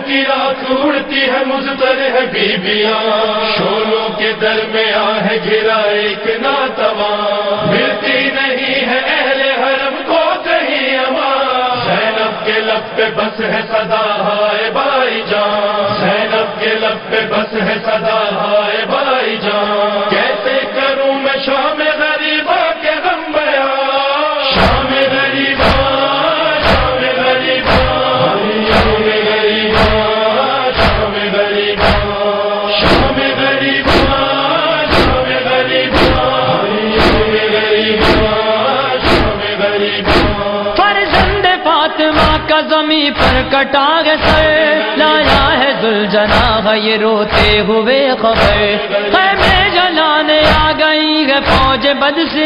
کی راکھ اڑتی ہے مضطر ہے بیبیاں، شولوں کے درمیان ہے گھرا ایک ناتواں، ملتی نہیں ہے اہل حرم کو کہیں امان، زینب کے لب پہ بس ہے صدا ہائے بائی جان، زینب کے لب پہ بس ہے صدا ہائے بائی جان، کیسے کروں میں شام غریبا کے غم بیان، شام غریبا شام غریبا شام غریبا شام غریبا شام غریبا شام غریبا شام غریبا شام غریبا، فرزند فاطمہ کا زمین پر کٹا ہے سر، لایا ہے ذوالجناح یہ روتے ہوئے خبر، خیمے جلانے آ گئی ہے فوج بد سے،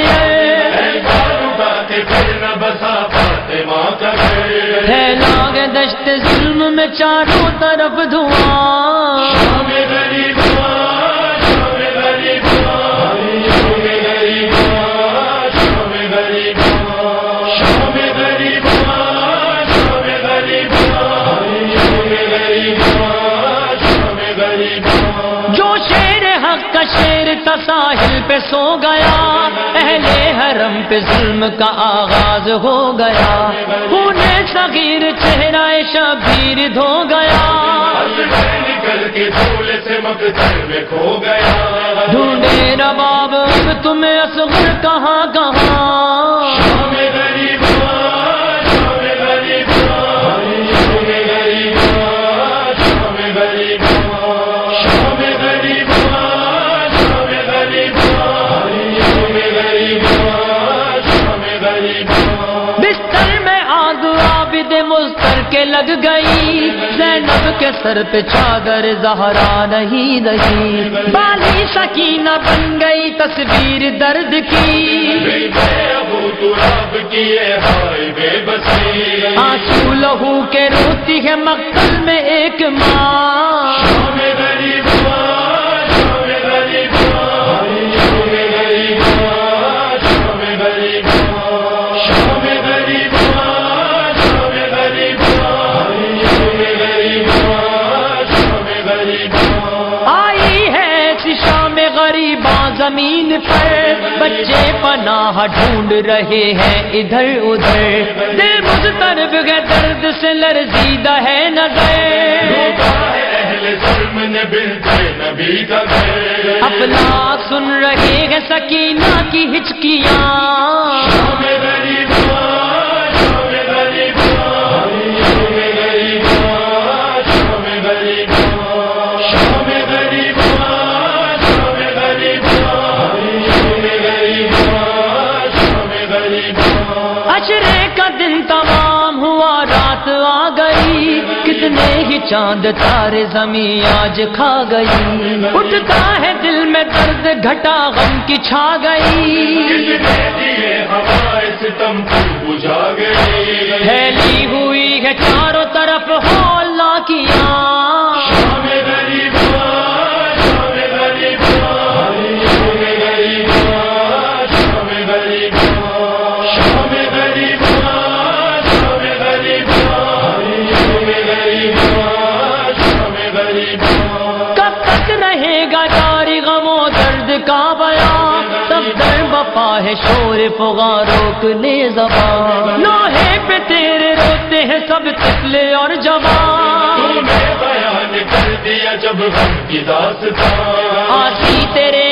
پھیلا گے دشت ظلم میں چاروں طرف دھواں، شام غریبا شام غریبا شام غریبا شام غریبا شام غریبا شام غریبا شام غریبا شام غریبا، جو شیر حق کا شیر تھا ساحل پہ سو گیا، اہل حرم پہ ظلم کا آغاز ہو گیا، خون صغیر چہرہ شبیر دھو گیا، نکل کے دھول سے مقتل میں کھو گیا، ڈھونڈے رباب اب تمہیں اصغر کہاں کہاں، شام غریبا شام غریبا شام غریبا شام غریبا شام غریبا شام غریبا شام غریبا شام غریبا، بستر میں آگ عابد مضطر کے لگ گئی، زینب کے سر پہ چادر زہرا نہیں رہی، بالی سکینہ بن گئی تصویر درد کی، ابو تراب کیے ہائے بے بسی، آنسو لہو کے روتی ہے مقتل میں ایک ماں، شام غریبا شام غریبا شام غریبا شام غریبا شام غریبا شام غریبا شام غریبا شام غریبا، آئی ہے ایسی شام غریباں زمین پر، بچے پناہ ڈھونڈ رہے ہیں ادھر ادھر، دل مضطرب ہے درد سے لرزیدہ ہے نظر، اہل ظلم نے بنتے نبی کا گھر، افلاک سن رہے ہیں سکینہ کی ہچکیاں، شام غریبا شام غریبا شام غریبا شام غریبا شام غریبا شام غریبا شام غریبا شام غریبا، عشرے کا دن تمام ہوا رات آ گئی، کتنے ہی چاند تارے زمین آج کھا گئی، اٹھتا ہے دل میں درد گھٹا غم کی چھا گئی، کتنے دیے ہوائے ستم کو بجھا گئی، پھیلی ہوئی ہے چاروں طرف ہو اللہ کی آن، شام غریبا شام غریبا شام غریبا شام غریبا شام غریبا شام غریبا شام غریبا شام غریبا، کب تک رہے گا جاری غم و درد کا بیان، سب در بپا ہے شور فغاں روک لے زبان، لوہے پہ تیرے روتے ہیں سب طفلے اور جوان، تو نے بیان کر دیا جب غم کی داستان، آسی تیرے